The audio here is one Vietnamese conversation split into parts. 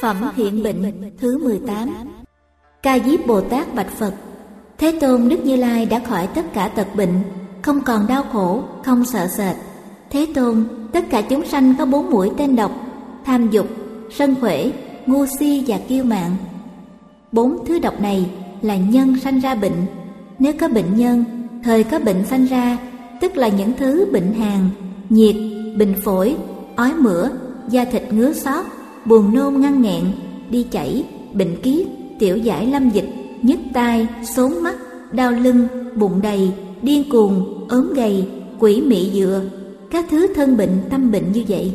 Phẩm hiện bệnh thứ 18. Ca Diếp Bồ Tát bạch Phật: Thế Tôn, Đức Như Lai đã khỏi tất cả tật bệnh, không còn đau khổ, không sợ sệt. Thế Tôn, tất cả chúng sanh có 4 mũi tên độc: tham dục, sân khỏe, ngu si và kiêu mạn. 4 thứ độc này là nhân sanh ra bệnh. Nếu có bệnh nhân, thời có bệnh sanh ra, tức là những thứ bệnh hàn, nhiệt, bệnh phổi, ói mửa, da thịt ngứa xót, buồn nôn ngăn nghẹn, đi chảy, bệnh kiết, tiểu giải lâm dịch, nhức tai, xốn mắt, đau lưng, bụng đầy, điên cuồng, ốm gầy, quỷ mị dựa, các thứ thân bệnh tâm bệnh như vậy.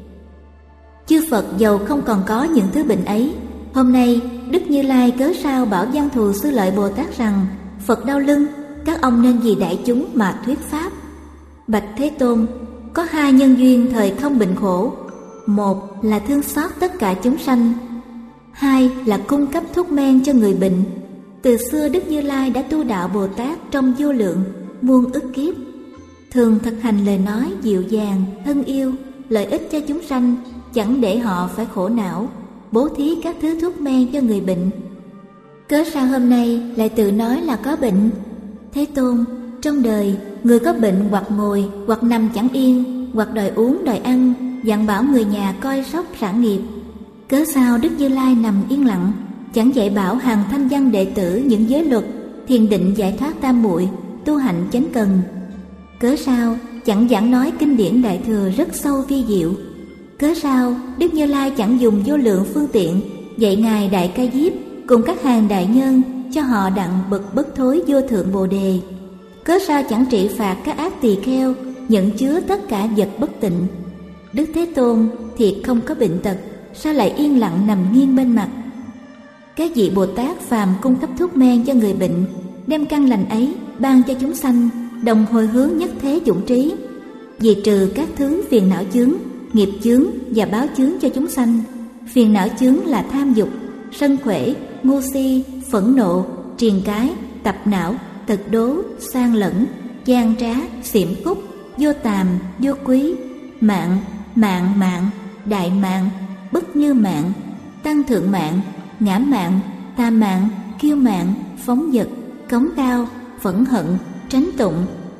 Chư Phật dầu không còn có những thứ bệnh ấy, hôm nay Đức Như Lai cớ sao bảo Văn Thù Sư Lợi Bồ Tát rằng: Phật đau lưng, các ông nên vì đại chúng mà thuyết pháp. Bạch Thế Tôn, có 2 nhân duyên thời không bệnh khổ: một là thương xót tất cả chúng sanh, 2 là cung cấp thuốc men cho người bệnh. Từ xưa Đức Như Lai đã tu đạo Bồ Tát trong vô lượng muôn ức kiếp, thường thực hành lời nói dịu dàng, thân yêu, lợi ích cho chúng sanh, chẳng để họ phải khổ não, bố thí các thứ thuốc men cho người bệnh. Cớ sao hôm nay lại tự nói là có bệnh? Thế Tôn, trong đời người có bệnh hoặc ngồi hoặc nằm chẳng yên, hoặc đòi uống đòi ăn, dặn bảo người nhà coi sóc sản nghiệp. Cớ sao Đức Như Lai nằm yên lặng, chẳng dạy bảo hàng thanh văn đệ tử những giới luật, thiền định giải thoát tam muội, tu hạnh chánh cần? Cớ sao chẳng giảng nói kinh điển đại thừa rất sâu vi diệu? Cớ sao Đức Như Lai chẳng dùng vô lượng phương tiện dạy ngài Đại Ca Diếp cùng các hàng đại nhân cho họ đặng bậc bất thối vô thượng bồ đề? Cớ sao chẳng trị phạt các ác tỳ kheo nhận chứa tất cả vật bất tịnh? Đức Thế Tôn thiệt không có bệnh tật, sao lại yên lặng nằm nghiêng bên mặt? Các vị Bồ Tát phàm cung cấp thuốc men cho người bệnh, đem căn lành ấy ban cho chúng sanh, đồng hồi hướng nhất thế dụng trí, diệt trừ các thứ phiền não chướng, nghiệp chướng và báo chướng cho chúng sanh. Phiền não chướng là tham dục, sân khỏe, ngu si, phẫn nộ, triền cái, tập não, tật đố, sang lẫn, gian trá, xiểm khúc, vô tàm, vô quý, mạng, mạng, đại mạng, bất như mạng, tăng thượng mạng, ngã mạng, tà mạng, kiêu mạng, phóng dật, cống cao, phẫn hận, tránh tụng.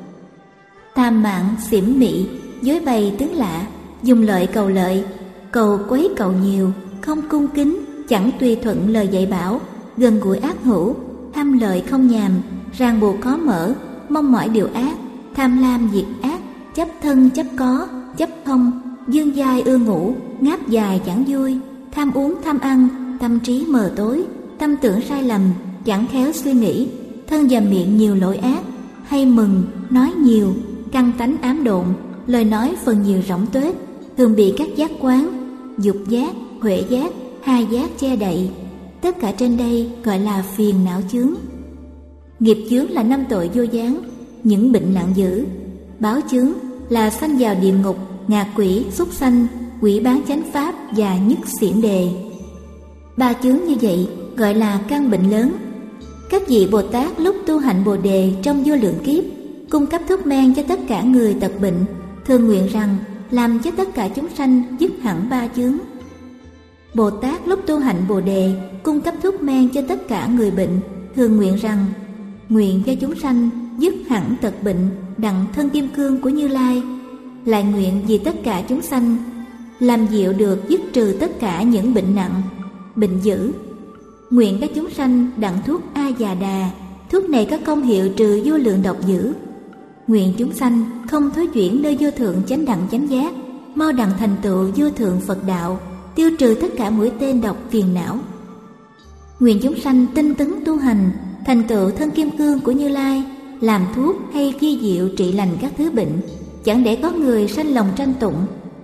Tam mạng, xỉm mị, dối bày tướng lạ, dùng lợi, cầu quấy cầu nhiều, không cung kính, chẳng tùy thuận lời dạy bảo, gần gũi ác hữu, tham lợi không nhàm, ràng buộc khó mở, mong mỏi điều ác, tham lam diệt ác, chấp thân chấp có, chấp thông, dương dai ưa ngủ, ngáp dài chẳng vui, tham uống tham ăn, tâm trí mờ tối, tâm tưởng sai lầm, chẳng khéo suy nghĩ, thân và miệng nhiều lỗi ác, hay mừng, nói nhiều, căn tánh ám độn, lời nói phần nhiều rỗng tuếch, thường bị các giác quán, dục giác, huệ giác, hai giác che đậy. Tất cả trên đây gọi là phiền não chướng. Nghiệp chướng là 5 tội vô gián, những bệnh nặng dữ. Báo chướng là sanh vào địa ngục, ngạ quỷ, súc sanh, quỷ bán chánh pháp và nhất xiển đề. 3 chướng như vậy gọi là căn bệnh lớn. Các vị Bồ Tát lúc tu hạnh Bồ đề trong vô lượng kiếp, cung cấp thuốc men cho tất cả người tật bệnh, thường nguyện rằng làm cho tất cả chúng sanh dứt hẳn 3 chướng. Bồ Tát lúc tu hạnh Bồ đề cung cấp thuốc men cho tất cả người bệnh, thường nguyện rằng nguyện cho chúng sanh dứt hẳn tật bệnh đặng thân kim cương của Như Lai, lại nguyện vì tất cả chúng sanh làm diệu được dứt trừ tất cả những bệnh nặng, bệnh dữ. Nguyện các chúng sanh đặng thuốc A Già Đà, thuốc này có công hiệu trừ vô lượng độc dữ. Nguyện chúng sanh không thối chuyển nơi vô thượng chánh đẳng chánh giác, mau đặng thành tựu vô thượng Phật đạo, tiêu trừ tất cả mũi tên độc phiền não. Nguyện chúng sanh tinh tấn tu hành, thành tựu thân kim cương của Như Lai, làm thuốc hay vi diệu trị lành các thứ bệnh, chẳng để có người sanh lòng tranh tụng.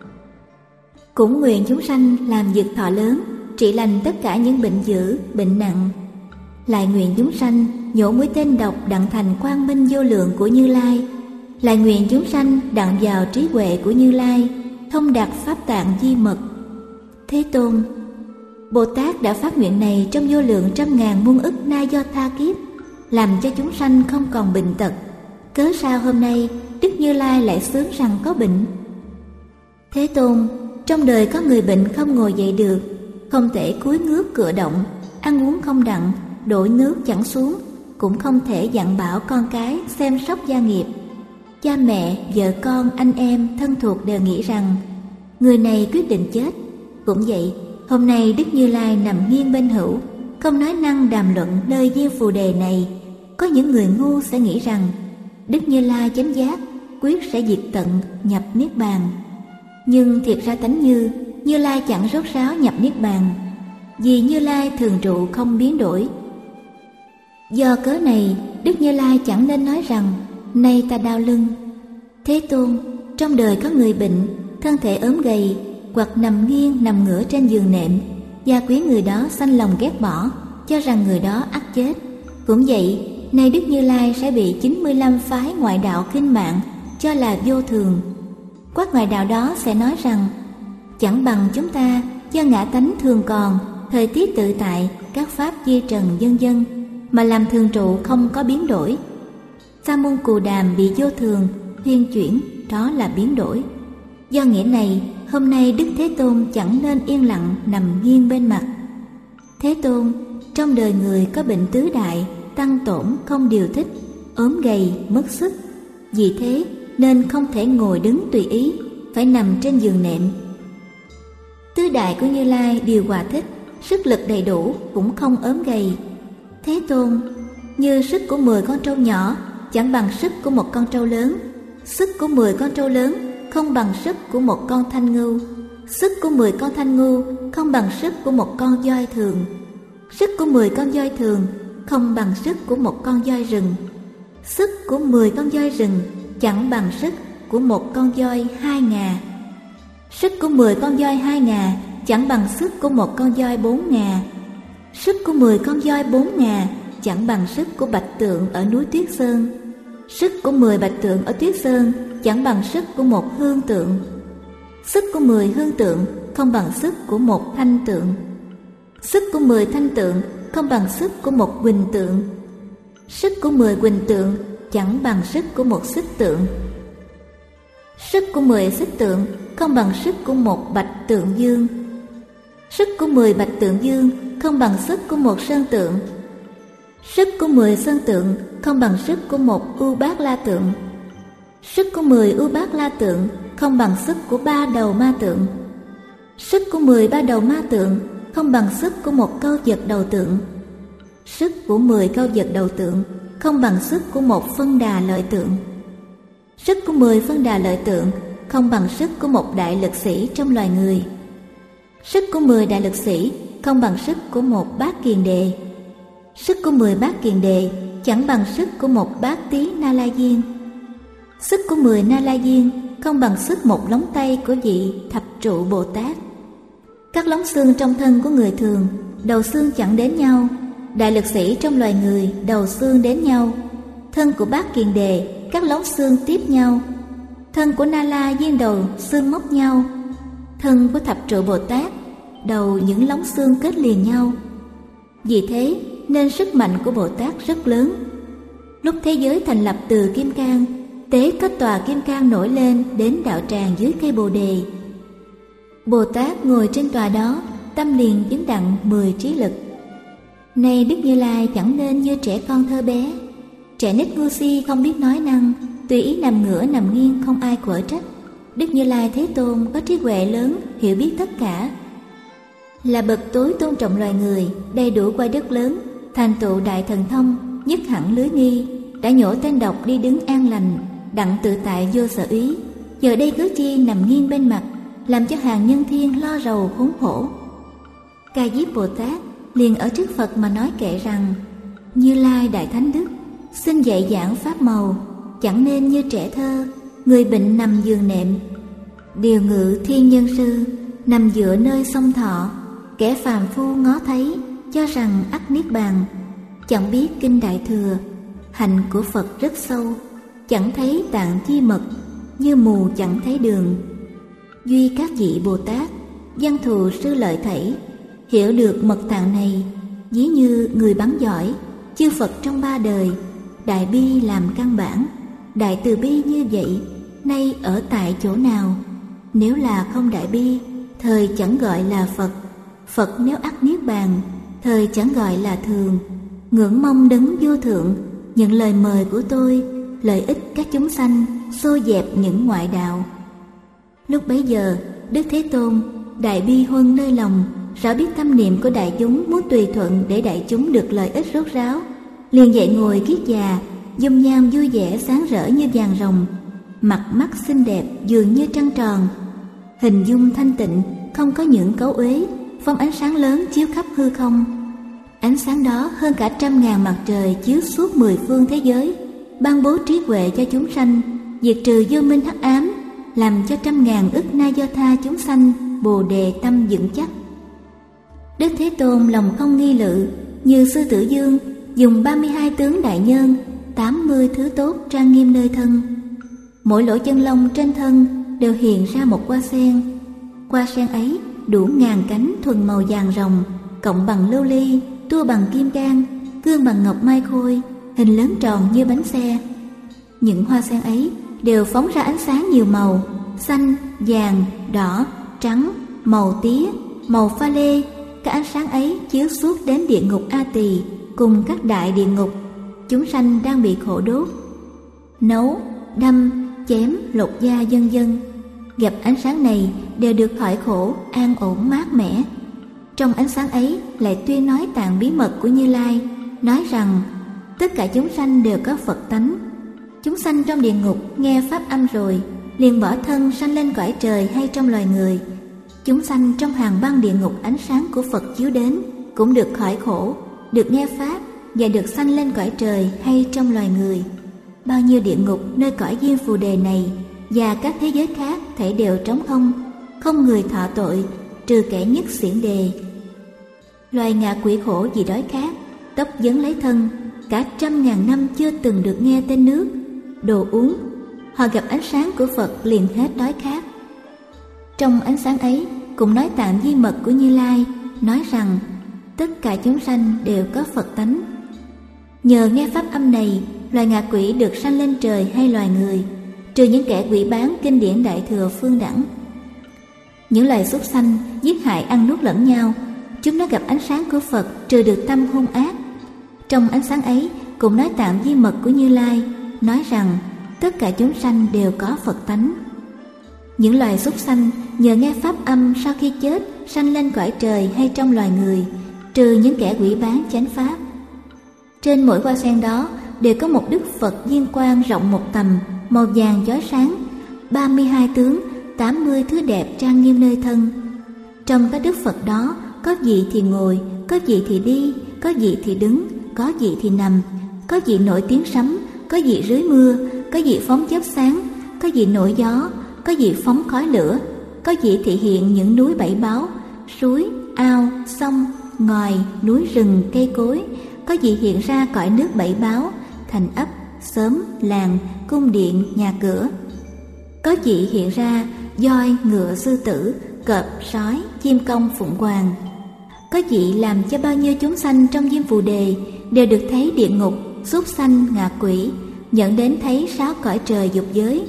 Cũng nguyện chúng sanh làm việc thọ lớn, trị lành tất cả những bệnh dữ, bệnh nặng. Lại nguyện chúng sanh nhổ mũi tên độc đặng thành quang minh vô lượng của Như Lai. Lại nguyện chúng sanh đặng vào trí huệ của Như Lai, thông đạt pháp tạng di mật. Thế Tôn, Bồ Tát đã phát nguyện này trong vô lượng trăm ngàn muôn ức na do tha kiếp, làm cho chúng sanh không còn bệnh tật. Cớ sao hôm nay Đức Như Lai lại xướng rằng có bệnh? Thế Tôn, trong đời có người bệnh không ngồi dậy được, không thể cúi ngước cựa động, ăn uống không đặng, đổ nước chẳng xuống, cũng không thể dặn bảo con cái xem sóc gia nghiệp. Cha mẹ, vợ con, anh em, thân thuộc đều nghĩ rằng người này quyết định chết. Cũng vậy, hôm nay Đức Như Lai nằm nghiêng bên hữu, không nói năng đàm luận nơi diêm phù đề này. Có những người ngu sẽ nghĩ rằng Đức Như Lai chánh giác, quyết sẽ diệt tận, nhập niết bàn. Nhưng thiệt ra tánh Như Lai chẳng rốt ráo nhập niết bàn, vì Như Lai thường trụ không biến đổi. Do cớ này, Đức Như Lai chẳng nên nói rằng nay ta đau lưng. Thế Tôn, trong đời có người bệnh, thân thể ốm gầy, hoặc nằm nghiêng nằm ngửa trên giường nệm, gia quyến người đó sanh lòng ghét bỏ, cho rằng người đó ắt chết. Cũng vậy, nay Đức Như Lai sẽ bị 95 phái ngoại đạo khinh mạng, cho là vô thường. Các ngoại đạo đó sẽ nói rằng chẳng bằng chúng ta, do ngã tánh thường còn, thời tiết tự tại, các pháp di trần vân vân, mà làm thường trụ không có biến đổi. Sa môn Cù Đàm bị vô thường, huyên chuyển, đó là biến đổi. Do nghĩa này, hôm nay Đức Thế Tôn chẳng nên yên lặng nằm nghiêng bên mặt. Thế Tôn, trong đời người có bệnh tứ đại, tăng tổn không điều thích, ốm gầy, mất sức. Vì thế nên không thể ngồi đứng tùy ý, phải nằm trên giường nệm. Tứ đại của Như Lai đều hòa thích, sức lực đầy đủ, cũng không ốm gầy. Thế Tôn, như sức của 10 con trâu nhỏ chẳng bằng sức của một con trâu lớn, sức của 10 con trâu lớn không bằng sức của một con thanh ngưu, sức của 10 con thanh ngưu không bằng sức của một con voi thường, sức của 10 con voi thường không bằng sức của một con voi rừng, sức của 10 con voi rừng chẳng bằng sức của một con voi 2 ngà, sức của 10 con voi 2 ngà chẳng bằng sức của một con voi 4 ngà, sức của 10 con voi 4 ngà chẳng bằng sức của bạch tượng ở núi Tuyết Sơn, sức của 10 bạch tượng ở Tuyết Sơn chẳng bằng sức của một hương tượng, sức của 10 hương tượng không bằng sức của một thanh tượng, sức của 10 thanh tượng không bằng sức của một huỳnh tượng, sức của 10 huỳnh tượng chẳng bằng sức của một xích tượng, sức của 10 xích tượng không bằng sức của một bạch tượng dương, sức của 10 bạch tượng dương không bằng sức của một sơn tượng, sức của 10 sơn tượng không bằng sức của một ưu bát la tượng, sức của 10 ưu bát la tượng không bằng sức của 3 đầu ma tượng, sức của 10 ba đầu ma tượng không bằng sức của một câu vật đầu tượng, sức của 10 câu vật đầu tượng không bằng sức của một phân đà lợi tượng, sức của 10 phân đà lợi tượng không bằng sức của một đại lực sĩ trong loài người, sức của 10 đại lực sĩ không bằng sức của một bát kiền đề, sức của 10 bát kiền đề chẳng bằng sức của một bát tí Na La Diên, sức của 10 Na La Diên không bằng sức một lóng tay của vị Thập Trụ Bồ Tát. Các lóng xương trong thân của người thường, đầu xương chẳng đến nhau. Đại lực sĩ trong loài người, đầu xương đến nhau. Thân của bát kiền đề, các lóng xương tiếp nhau. Thân của Na La Diên đầu xương móc nhau. Thân của Thập Trụ Bồ Tát, đầu những lóng xương kết liền nhau. Vì thế nên sức mạnh của Bồ Tát rất lớn. Lúc thế giới thành lập từ kim cang, tế kết tòa kim cang nổi lên đến đạo tràng dưới cây bồ đề. Bồ Tát ngồi trên tòa đó, tâm liền chứng đặng 10 trí lực. Nay Đức Như Lai chẳng nên như trẻ con thơ bé, trẻ nít ngu si không biết nói năng, tùy ý nằm ngửa nằm nghiêng không ai quở trách. Đức Như Lai Thế Tôn có trí huệ lớn, hiểu biết tất cả, là bậc tối tôn trọng loài người, đầy đủ quay đất lớn, thành tựu đại thần thông, nhất hẳn lưới nghi, đã nhổ tên độc đi đứng an lành, đặng tự tại vô sở úy. Giờ đây cứ chi nằm nghiêng bên mặt, làm cho hàng nhân thiên lo rầu khốn khổ. Ca Diếp Bồ Tát liền ở trước Phật mà nói kệ rằng: Như Lai Đại Thánh Đức, xin dạy giảng pháp màu, chẳng nên như trẻ thơ, người bệnh nằm giường nệm. Điều ngự thiên nhân sư, nằm dựa nơi sông Thọ, kẻ phàm phu ngó thấy, cho rằng ắt niết bàn. Chẳng biết kinh Đại Thừa, hạnh của Phật rất sâu, chẳng thấy tạng chi mật, như mù chẳng thấy đường. Duy các vị Bồ Tát, văn thù sư lợi thảy, hiểu được mật tạng này, ví như người bắn giỏi. Chư Phật trong 3 đời, đại bi làm căn bản, đại từ bi như vậy, nay ở tại chỗ nào? Nếu là không đại bi, thời chẳng gọi là Phật. Phật nếu ắt niết bàn, thời chẳng gọi là thường. Ngưỡng mong đấng vô thượng, nhận lời mời của tôi, lợi ích các chúng sanh, xô dẹp những ngoại đạo. Lúc bấy giờ, Đức Thế Tôn đại bi huân nơi lòng, rõ biết tâm niệm của đại chúng muốn tùy thuận để đại chúng được lợi ích rốt ráo, liền dậy ngồi kiết già, dung nhan vui vẻ sáng rỡ như vàng rồng, mặt mắt xinh đẹp dường như trăng tròn, hình dung thanh tịnh, không có những cấu uế, phóng ánh sáng lớn chiếu khắp hư không. Ánh sáng đó hơn cả 100.000 mặt trời chiếu suốt 10 phương thế giới, ban bố trí huệ cho chúng sanh, diệt trừ vô minh hắc ám, làm cho 100.000 ức na do tha chúng sanh bồ đề tâm vững chắc. Đức Thế Tôn lòng không nghi lự, như sư tử dương, dùng 32 tướng đại nhân, 80 thứ tốt trang nghiêm nơi thân. Mỗi lỗ chân lông trên thân đều hiện ra một hoa sen. Hoa sen ấy đủ ngàn cánh thuần màu vàng rồng, cộng bằng lưu ly, tua bằng kim cang, cương bằng ngọc mai khôi, hình lớn tròn như bánh xe. Những hoa sen ấy đều phóng ra ánh sáng nhiều màu, xanh, vàng, đỏ, trắng, màu tía, màu pha lê. Các ánh sáng ấy chiếu suốt đến địa ngục A Tỳ cùng các đại địa ngục. Chúng sanh đang bị khổ đốt, nấu, đâm, chém, lột da vân vân, gặp ánh sáng này đều được khỏi khổ, an ổn mát mẻ. Trong ánh sáng ấy lại tuyên nói tạng bí mật của Như Lai, nói rằng tất cả chúng sanh đều có Phật tánh. Chúng sanh trong địa ngục nghe pháp âm rồi, liền bỏ thân sanh lên cõi trời hay trong loài người. Chúng sanh trong hàng băng địa ngục ánh sáng của Phật chiếu đến, cũng được khỏi khổ, được nghe pháp và được sanh lên cõi trời hay trong loài người. Bao nhiêu địa ngục nơi cõi Diêm Phù Đề này và các thế giới khác thể đều trống không, không người thọ tội, trừ kẻ nhất xiển đề. Loài ngạ quỷ khổ vì đói khát, tóc vấn lấy thân, cả 100.000 năm chưa từng được nghe tên nước, đồ uống. Họ gặp ánh sáng của Phật liền hết đói khát. Trong ánh sáng ấy cũng nói tạng di mật của Như Lai, nói rằng tất cả chúng sanh đều có Phật tánh. Nhờ nghe pháp âm này, loài ngạ quỷ được sanh lên trời hay loài người, trừ những kẻ quỷ bán kinh điển Đại Thừa Phương Đẳng. Những loài súc sanh giết hại ăn nuốt lẫn nhau, chúng nó gặp ánh sáng của Phật trừ được tâm hung ác. Trong ánh sáng ấy cũng nói tạng di mật của Như Lai, nói rằng tất cả chúng sanh đều có Phật tánh. Những loài súc sanh nhờ nghe pháp âm sau khi chết sanh lên cõi trời hay trong loài người, trừ những kẻ quỷ bán chánh pháp. Trên mỗi hoa sen đó đều có một Đức Phật viên quang rộng một tầm, màu vàng chói sáng, 32 tướng, 80 thứ đẹp trang nghiêm nơi thân. Trong các Đức Phật đó, có vị thì ngồi, có vị thì đi, có vị thì đứng, có vị thì nằm, có vị nổi tiếng sấm, có vị rưới mưa, có vị phóng chớp sáng, có vị nổi gió, có vị phóng khói lửa, có vị thị hiện những núi bảy báu, suối, ao, sông, ngòi, núi rừng, cây cối, có vị hiện ra cõi nước bảy báu, thành ấp, xóm, làng, cung điện, nhà cửa. Có vị hiện ra voi, ngựa, sư tử, cọp, sói, chim công, phụng hoàng. Có vị làm cho bao nhiêu chúng sanh trong Diêm Phù Đề đều được thấy địa ngục, súc sanh, ngạ quỷ, dẫn đến thấy 6 cõi trời dục giới.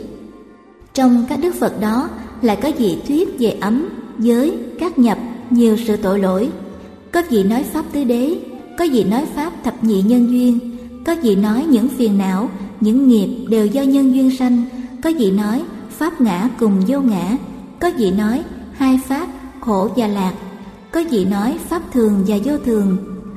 Trong các Đức Phật đó lại có vị thuyết về ấm, giới, các nhập, nhiều sự tội lỗi. Có vị nói pháp tứ đế, có vị nói pháp thập nhị nhân duyên, có vị nói những phiền não, những nghiệp đều do nhân duyên sanh, có vị nói pháp ngã cùng vô ngã, có vị nói hai pháp khổ và lạc, có vị nói pháp thường và vô thường,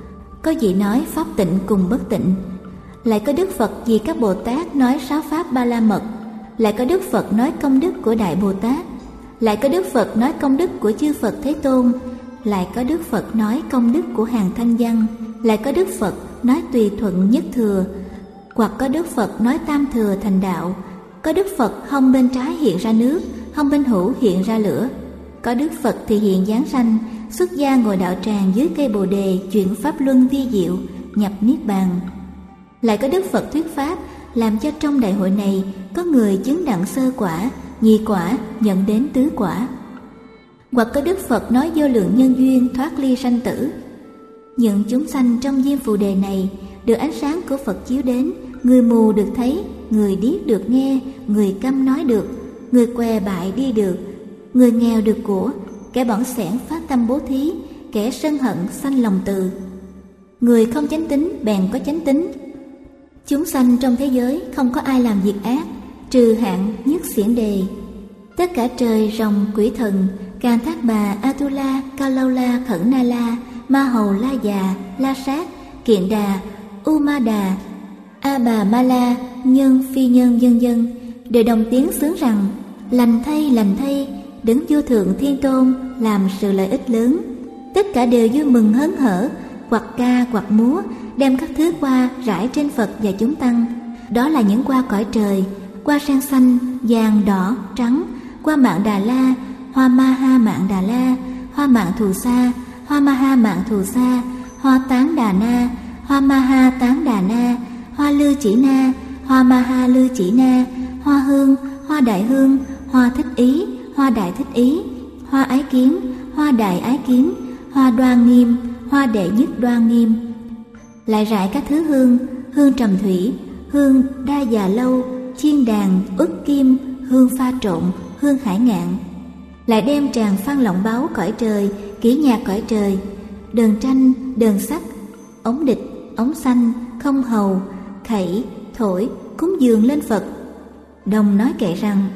có vị nói pháp tịnh cùng bất tịnh. Lại có Đức Phật vì các Bồ Tát nói 6 pháp Ba La Mật, lại có Đức Phật nói công đức của Đại Bồ Tát, lại có Đức Phật nói công đức của chư Phật Thế Tôn, lại có Đức Phật nói công đức của hàng thanh văn, lại có Đức Phật nói tùy thuận nhất thừa, hoặc có Đức Phật nói tam thừa thành đạo. Có Đức Phật hông bên trái hiện ra nước, hông bên hữu hiện ra lửa. Có Đức Phật thì hiện giáng sanh, xuất gia ngồi đạo tràng dưới cây Bồ Đề, chuyển pháp luân vi diệu, nhập niết bàn. Lại có Đức Phật thuyết pháp, làm cho trong đại hội này có người chứng đặng sơ quả, nhị quả, nhận đến tứ quả. Hoặc có Đức Phật nói vô lượng nhân duyên thoát ly sanh tử. Những chúng sanh trong Diêm Phù Đề này được ánh sáng của Phật chiếu đến, người mù được thấy, người điếc được nghe, người câm nói được, người què bại đi được, người nghèo được của, kẻ bỏng sẻn phát tâm bố thí, kẻ sân hận sanh lòng từ. Người không chánh tín bèn có chánh tín. Chúng sanh trong thế giới không có ai làm việc ác, trừ Hạng Nhất Xiển Đề. Tất cả trời, rồng, quỷ thần, Càn Thác Bà, Atula, Cao Lâu La, Khẩn Na La, Ma Hầu, La Già, La Sát, Kiện Đà, U Ma Đà, A Bà Ma La, nhân, phi nhân, vân vân đều đồng tiếng xướng rằng: lành thay, Đấng Vô Thượng Thiên Tôn làm sự lợi ích lớn. Tất cả đều vui mừng hớn hở, hoặc ca hoặc múa, đem các thứ hoa rải trên Phật và chúng tăng. Đó là những hoa cõi trời, hoa sen xanh, vàng, đỏ, trắng, hoa Mạn Đà La, hoa Ma Ha Mạn Đà La, hoa Mạn Thù Sa, hoa Ma Ha Mạn Thù Sa, hoa Tán Đà Na, hoa Ma Ha Tán Đà Na, hoa Lư Chỉ Na, hoa Ma Ha Lư Chỉ Na, hoa hương, hoa đại hương, hoa thích ý, hoa đại thích ý, hoa ái kiến, hoa đại ái kiến, hoa đoan nghiêm, hoa đệ nhất đoan nghiêm. Lại rải các thứ hương: hương trầm thủy, hương đa già lâu, chiên đàn, ức kim, hương pha trộn, hương hải ngạn. Lại đem tràng phan lọng báu cõi trời, kỹ nhạc cõi trời, đờn tranh, đờn sắc, ống địch, ống xanh, không hầu, khẩy, thổi, cúng dường lên Phật. Đồng nói kệ rằng: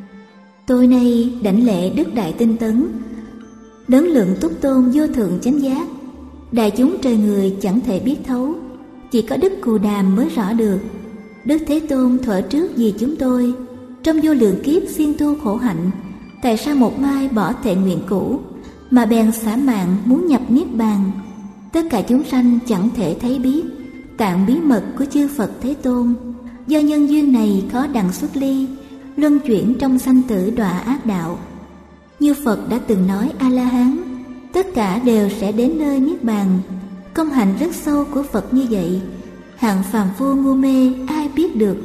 tôi nay đảnh lễ Đức Đại Tinh Tấn, Đấng Lượng Túc Tôn Vô Thượng Chánh Giác. Đại chúng trời người chẳng thể biết thấu, chỉ có Đức Cù Đàm mới rõ được. Đức Thế Tôn thuở trước vì chúng tôi, trong vô lượng kiếp siêng tu khổ hạnh, tại sao một mai bỏ thệ nguyện cũ, mà bèn xả mạng muốn nhập Niết Bàn? Tất cả chúng sanh chẳng thể thấy biết tạng bí mật của chư Phật Thế Tôn. Do nhân duyên này khó đặng xuất ly, luân chuyển trong sanh tử đọa ác đạo. Như Phật đã từng nói A-la-hán, tất cả đều sẽ đến nơi Niết Bàn. Công hạnh rất sâu của Phật như vậy, hạng phàm phu ngu mê ai biết được.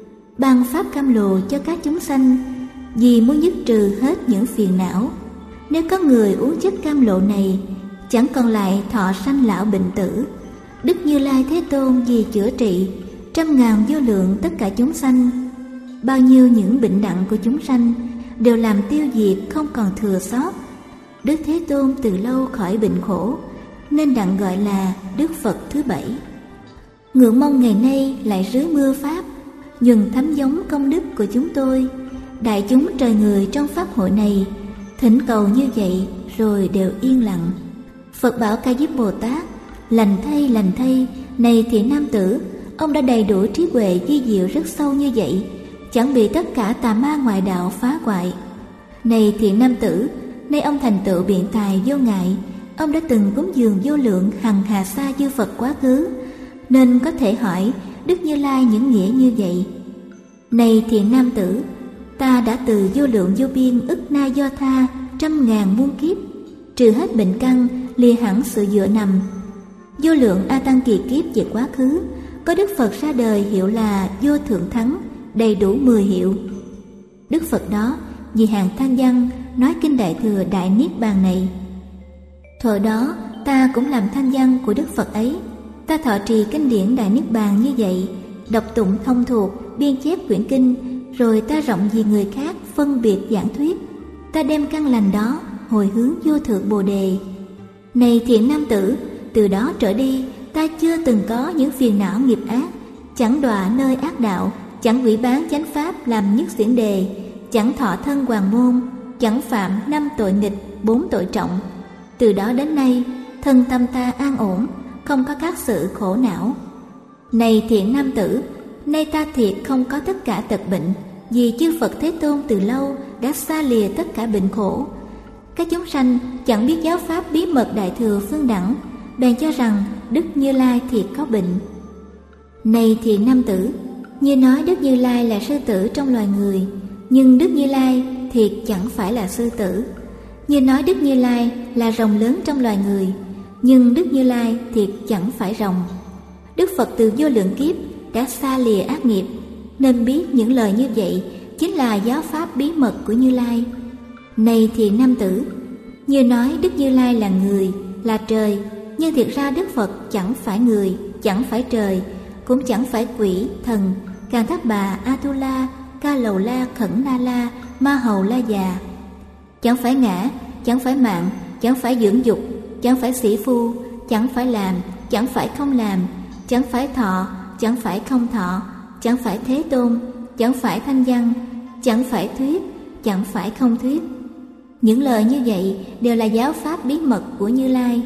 Ban pháp cam lồ cho các chúng sanh, vì muốn dứt trừ hết những phiền não. Nếu có người uống chất cam lộ này, chẳng còn lại thọ sanh lão bệnh tử. Đức Như Lai Thế Tôn vì chữa trị trăm ngàn vô lượng tất cả chúng sanh, bao nhiêu những bệnh nặng của chúng sanh đều làm tiêu diệt không còn thừa sót. Đức Thế Tôn từ lâu khỏi bệnh khổ, nên đặng gọi là Đức Phật thứ 7. Ngưỡng mong ngày nay lại rưới mưa pháp, nhuần thấm giống công đức của chúng tôi. Đại chúng trời người trong pháp hội này thỉnh cầu như vậy rồi đều yên lặng. Phật bảo Ca Diếp Bồ Tát: lành thay, này thiện nam tử, ông đã đầy đủ trí huệ vi diệu rất sâu như vậy, chẳng bị tất cả tà ma ngoại đạo phá hoại. Này thiện nam tử, nay ông thành tựu biện tài vô ngại, ông đã từng cúng dường vô lượng hằng hà sa chư Phật quá khứ, nên có thể hỏi Đức Như Lai những nghĩa như vậy. Này thiện nam tử, ta đã từ vô lượng vô biên ức na do tha trăm ngàn muôn kiếp, trừ hết bệnh căn, lìa hẳn sự dựa nằm. Vô lượng A Tăng kỳ kiếp về quá khứ, có Đức Phật ra đời hiệu là Vô Thượng Thắng, đầy đủ 10 hiệu. Đức Phật đó vì hàng thanh văn nói kinh Đại Thừa Đại Niết Bàn này. Thuở đó ta cũng làm thanh văn của Đức Phật ấy. Ta thọ trì kinh điển Đại Niết Bàn như vậy, đọc tụng thông thuộc, biên chép quyển kinh, rồi ta rộng vì người khác phân biệt giảng thuyết. Ta đem căn lành đó hồi hướng vô thượng Bồ Đề. Này thiện nam tử, từ đó trở đi ta chưa từng có những phiền não nghiệp ác, chẳng đọa nơi ác đạo, chẳng hủy bán chánh pháp làm nhất xiển đề, chẳng thọ thân hoàng môn, chẳng phạm 5 tội nghịch, 4 tội trọng. Từ đó đến nay thân tâm ta an ổn, không có các sự khổ não. Này thiện nam tử, nay ta thiệt không có tất cả tật bệnh, vì chư Phật Thế Tôn từ lâu đã xa lìa tất cả bệnh khổ. Các chúng sanh chẳng biết giáo pháp bí mật Đại Thừa Phương Đẳng, bèn cho rằng Đức Như Lai thiệt có bệnh. Này thiện nam tử, như nói Đức Như Lai là sư tử trong loài người, nhưng Đức Như Lai thiệt chẳng phải là sư tử. Như nói Đức Như Lai là rồng lớn trong loài người, nhưng Đức Như Lai thiệt chẳng phải rồng. Đức Phật từ vô lượng kiếp đã xa lìa ác nghiệp, nên biết những lời như vậy chính là giáo pháp bí mật của Như Lai. Này thiện nam tử, như nói Đức Như Lai là người, là trời, nhưng thiệt ra Đức Phật chẳng phải người, chẳng phải trời, cũng chẳng phải quỷ, thần, Càn Thác Bà, Atula, Ca Lầu La, Khẩn Na La, Ma Hầu La Già. Chẳng phải ngã, chẳng phải mạng, chẳng phải dưỡng dục, chẳng phải sĩ phu, chẳng phải làm, chẳng phải không làm, chẳng phải thọ, chẳng phải không thọ, chẳng phải Thế Tôn, chẳng phải Thanh Văn, chẳng phải thuyết, chẳng phải không thuyết. Những lời như vậy đều là giáo pháp bí mật của Như Lai.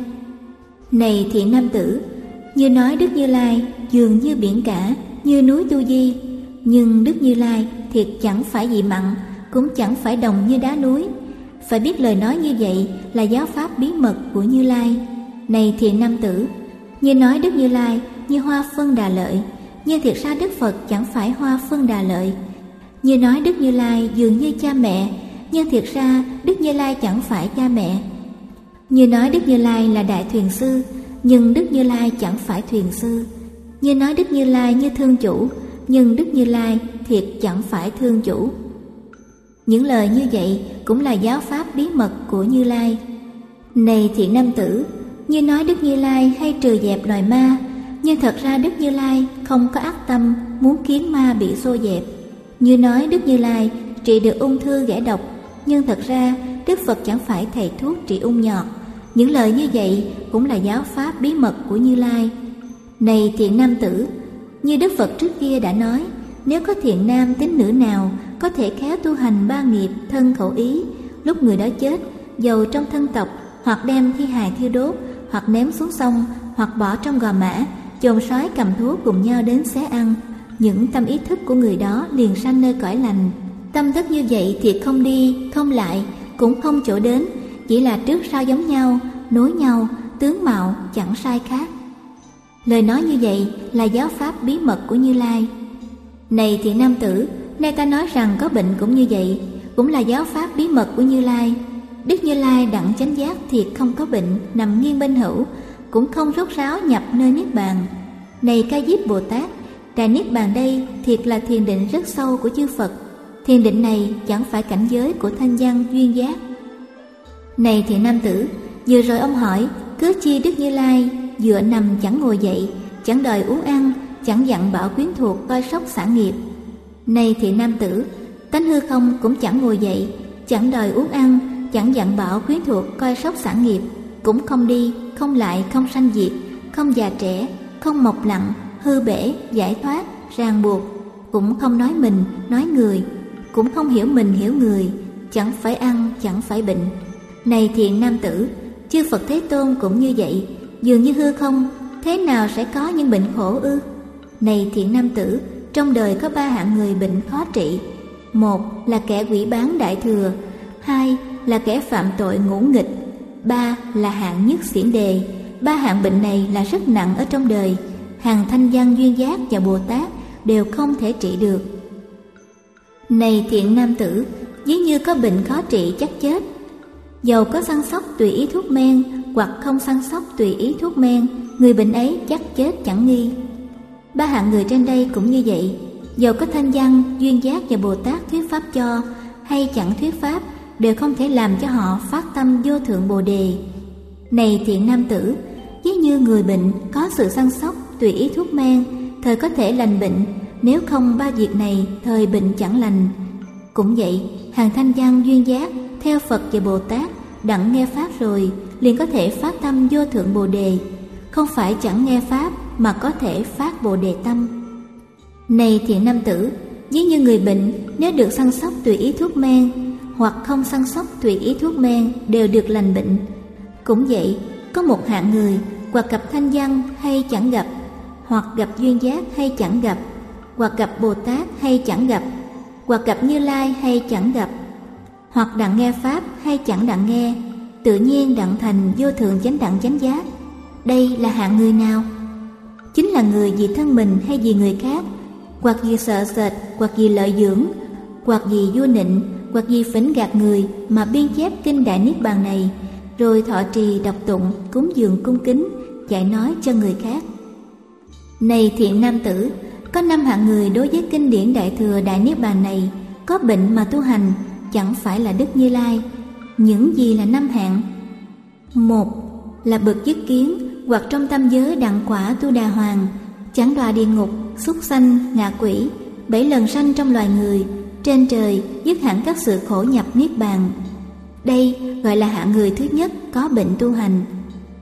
Này thiện nam tử, như nói Đức Như Lai dường như biển cả, như núi Tu Di, nhưng Đức Như Lai thiệt chẳng phải vị mặn, cũng chẳng phải đồng như đá núi. Phải biết lời nói như vậy là giáo pháp bí mật của Như Lai. Này thiện nam tử, như nói Đức Như Lai như hoa phân đà lợi, nhưng thiệt ra Đức Phật chẳng phải hoa phân đà lợi. Như nói Đức Như Lai dường như cha mẹ, nhưng thiệt ra Đức Như Lai chẳng phải cha mẹ. Như nói Đức Như Lai là đại thuyền sư, nhưng Đức Như Lai chẳng phải thuyền sư. Như nói Đức Như Lai như thương chủ, nhưng Đức Như Lai thiệt chẳng phải thương chủ. Những lời như vậy cũng là giáo pháp bí mật của Như Lai. Này thiện nam tử, như nói Đức Như Lai hay trừ dẹp loài ma, nhưng thật ra Đức Như Lai không có ác tâm muốn khiến ma bị xô dẹp. Như nói Đức Như Lai trị được ung thư ghẻ độc, nhưng thật ra Đức Phật chẳng phải thầy thuốc trị ung nhọt. Những lời như vậy cũng là giáo pháp bí mật của Như Lai. Này thiện nam tử, như Đức Phật trước kia đã nói, nếu có thiện nam tín nữ nào có thể khéo tu hành ba nghiệp thân khẩu ý, lúc người đó chết, dầu trong thân tộc, hoặc đem thi hài thiêu đốt, hoặc ném xuống sông, hoặc bỏ trong gò mã, chồn sói cầm thú cùng nhau đến xé ăn, những tâm ý thức của người đó liền sanh nơi cõi lành. Tâm thức như vậy thì không đi, không lại, cũng không chỗ đến, chỉ là trước sau giống nhau, nối nhau, tướng mạo chẳng sai khác. Lời nói như vậy là giáo pháp bí mật của Như Lai. Này thiện nam tử, nay ta nói rằng có bệnh cũng như vậy, cũng là giáo pháp bí mật của Như Lai. Đức Như Lai đặng chánh giác thiệt không có bệnh, nằm nghiêng bên hữu, cũng không rốt ráo nhập nơi niết bàn. Này Ca Diếp Bồ Tát, đại niết bàn đây thiệt là thiền định rất sâu của chư Phật. Thiền định này chẳng phải cảnh giới của thanh văn duyên giác. Này thiện nam tử, vừa rồi ông hỏi cớ chi Đức Như Lai dựa nằm chẳng ngồi dậy, chẳng đòi uống ăn, chẳng dặn bảo quyến thuộc coi sóc sản nghiệp. Này thiện nam tử, tánh hư không cũng chẳng ngồi dậy, chẳng đòi uống ăn, chẳng dặn bảo quyến thuộc coi sóc sản nghiệp, cũng không đi, không lại, không sanh diệt, không già trẻ, không mọc lặng, hư bể, giải thoát, ràng buộc, cũng không nói mình, nói người, cũng không hiểu mình, hiểu người, chẳng phải ăn, chẳng phải bệnh. Này thiện nam tử, chư Phật Thế Tôn cũng như vậy, dường như hư không, thế nào sẽ có những bệnh khổ ư? Này thiện nam tử, trong đời có ba hạng người bệnh khó trị. Một là kẻ quỷ bán đại thừa, hai là kẻ phạm tội ngũ nghịch, ba là hạng nhất xiển đề. Ba hạng bệnh này là rất nặng ở trong đời, hàng thanh văn duyên giác và Bồ Tát đều không thể trị được. Này thiện nam tử, ví như có bệnh khó trị chắc chết, dầu có săn sóc tùy ý thuốc men, hoặc không săn sóc tùy ý thuốc men, người bệnh ấy chắc chết chẳng nghi. Ba hạng người trên đây cũng như vậy, dầu có thanh văn duyên giác và Bồ Tát thuyết pháp cho, hay chẳng thuyết pháp, đều không thể làm cho họ phát tâm vô thượng Bồ Đề. Này thiện nam tử, ví như người bệnh có sự săn sóc tùy ý thuốc men, thời có thể lành bệnh, nếu không ba việc này thời bệnh chẳng lành. Cũng vậy, hàng thanh văn duyên giác theo Phật và Bồ Tát đặng nghe pháp rồi liền có thể phát tâm vô thượng Bồ Đề, không phải chẳng nghe pháp mà có thể phát Bồ Đề tâm. Này thiện nam tử, ví như người bệnh nếu được săn sóc tùy ý thuốc men, hoặc không săn sóc tùy ý thuốc men đều được lành bệnh. Cũng vậy, có một hạng người hoặc gặp thanh văn hay chẳng gặp, hoặc gặp duyên giác hay chẳng gặp, hoặc gặp Bồ Tát hay chẳng gặp, hoặc gặp Như Lai hay chẳng gặp, hoặc đặng nghe pháp hay chẳng đặng nghe, tự nhiên đặng thành vô thượng chánh đẳng chánh giác. Đây là hạng người nào? Chính là người vì thân mình hay vì người khác, hoặc vì sợ sệt, hoặc vì lợi dưỡng, hoặc vì vua nịnh, hoặc vì phỉnh gạt người mà biên chép kinh Đại Niết Bàn này, rồi thọ trì đọc tụng, cúng dường cung kính, dạy nói cho người khác. Này thiện nam tử, có 5 hạng người đối với kinh điển Đại Thừa Đại Niết Bàn này có bệnh mà tu hành, chẳng phải là Đức Như Lai. Những gì là 5 hạng? Một là bậc dứt kiến, hoặc trong tam giới đặng quả tu đà hoàng, chẳng đọa địa ngục, súc sanh, ngạ quỷ, 7 lần sanh trong loài người, trên trời dứt hẳn các sự khổ nhập niết bàn. Đây gọi là hạng người thứ nhất có bệnh tu hành.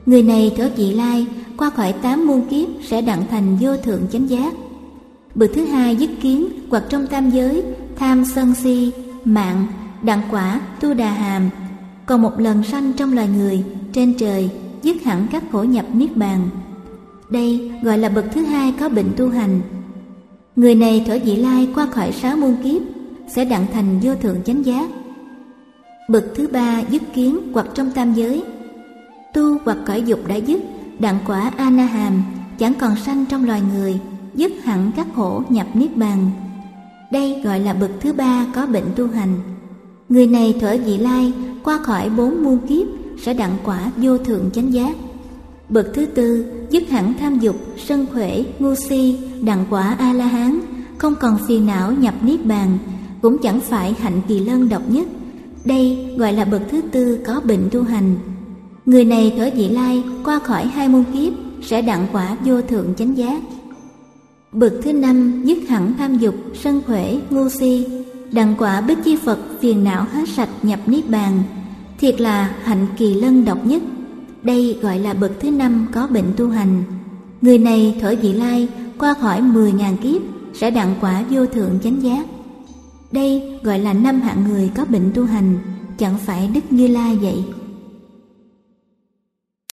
Người này thở vị lai, qua khỏi 8 muôn kiếp sẽ đặng thành vô thượng chánh giác. Bậc thứ hai dứt kiến hoặc trong tam giới, tham sân si, mạng, đặng quả tu đà hàm, còn một lần sanh trong loài người, trên trời, dứt hẳn các khổ nhập niết bàn. Đây gọi là bậc thứ hai có bệnh tu hành. Người này thở vị lai qua khỏi 6 muôn kiếp sẽ đặng thành vô thượng chánh giác. Bậc thứ ba dứt kiến hoặc trong tam giới, tu hoặc cõi dục đã dứt, đặng quả a na hàm, chẳng còn sanh trong loài người, dứt hẳn các khổ nhập niết bàn. Đây gọi là bậc thứ ba có bệnh tu hành. Người này thở vị lai qua khỏi 4 muôn kiếp sẽ đặng quả vô thượng chánh giác. Bậc thứ tư dứt hẳn tham dục, sân khỏe, ngu si, đặng quả a la hán, không còn phiền não nhập niết bàn, cũng chẳng phải hạnh kỳ lân độc nhất. Đây gọi là bậc thứ tư có bệnh tu hành. Người này thở vị lai qua khỏi 2 muôn kiếp sẽ đặng quả vô thượng chánh giác. Bậc thứ năm dứt hẳn tham dục, sân khỏe, ngu si, đặng quả bích chi Phật, phiền não hết sạch nhập niết bàn, thiệt là hạnh kỳ lân độc nhất. Đây gọi là bậc thứ năm có bệnh tu hành. Người này thở vị lai qua khỏi 10.000 kiếp sẽ đặng quả vô thượng chánh giác. Đây gọi là 5 hạng người có bệnh tu hành, chẳng phải Đức Như Lai vậy.